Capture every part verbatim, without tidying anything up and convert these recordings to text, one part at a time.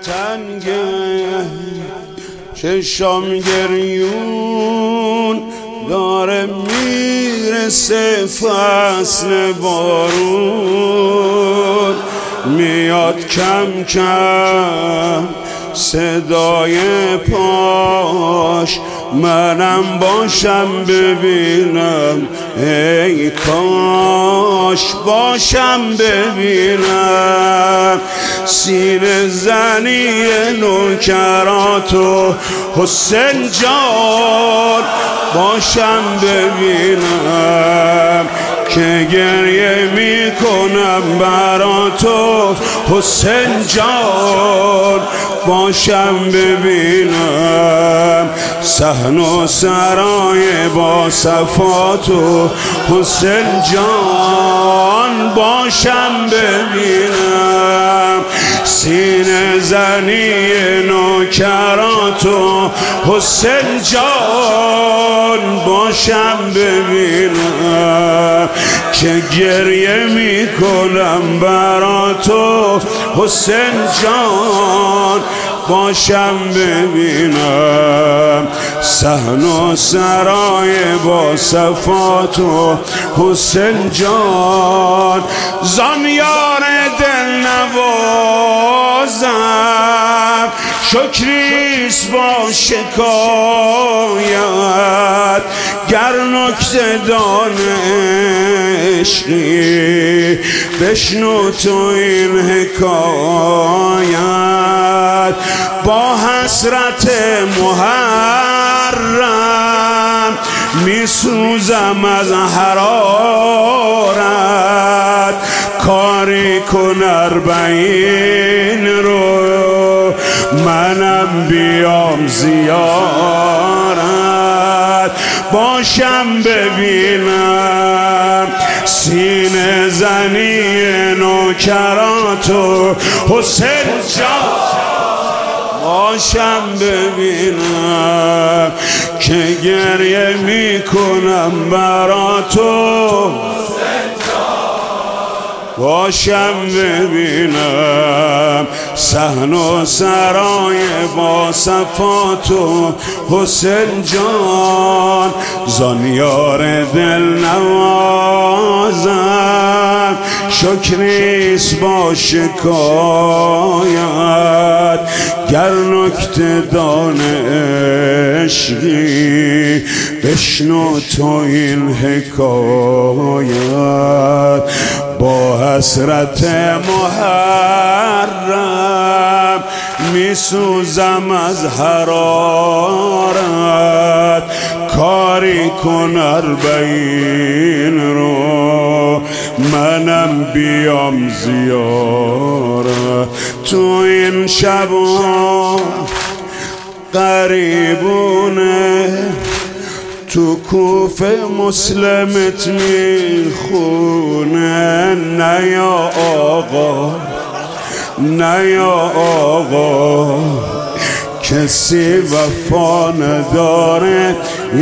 تنگه چشام گریون داره میرسه فصل بارون میاد کم کم صدای پاش منم باشم ببینم ای کاش باشم ببینم سینه زنی نوکراتو حسین جان باشم ببینم که گریه میکنم برا تو حسین جان باشم ببینم صحن و سرای با صفاتو حسین جان باشم ببینم سینه زنی نوکراتو حسین جان باشم ببینم که گریه میکنم برا تو حسین جان باشم ببینم صحن و سرای با صفاتو حسین جان زامیار دل نوازم شکریست با شکایت گر نکته دانشی بشنو تو این حکایت با حسرت محرم میسوزم از حرارت کاری کن اربعین رو منم بیام زیارت باشم ببینم سینه زنی نوکراتو حسین جان باشم ببینم که گریه میکنم برا تو باشم ببینم صحن و سرای با صفاتو حسین جان زانیار دل نوازم شکریست با شکایت گر نکته دانشی بشنو تو این حکایت با حسرت محرم میسوزم از حرارت کاری کن اربعین رو منم بیام زیارت تو این شبا قریبونه تو کوفه مسلمت میخونه نه یا آقا نه یا آقا کسی وفا نداره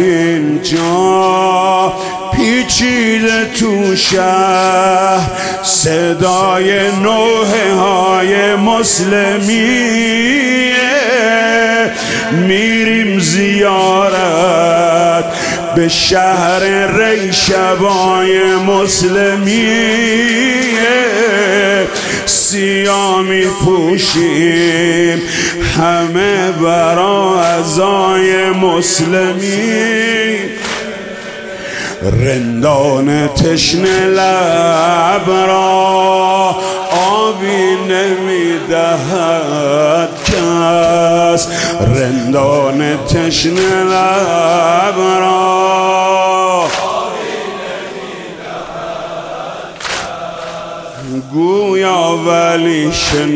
اینجا پیچیده تو شهر صدای نوحه های مسلمیه میریم زیارت به شهر ری شبای مسلمیه سیاه می پوشیم همه برا عزای مسلمی رندان تشنه لب را آبی نمیدهد کس رندان تشنه لب را گویا ولی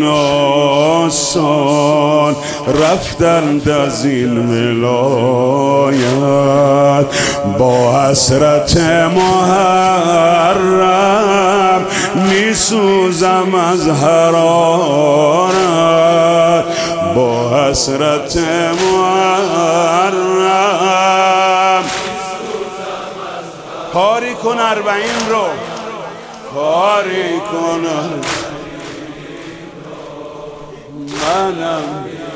شناسان رفتند از این ملایت با حسرت محرم میسوزم از حرارت با حسرت محرم کاری کن اربعین رو کاری کن منم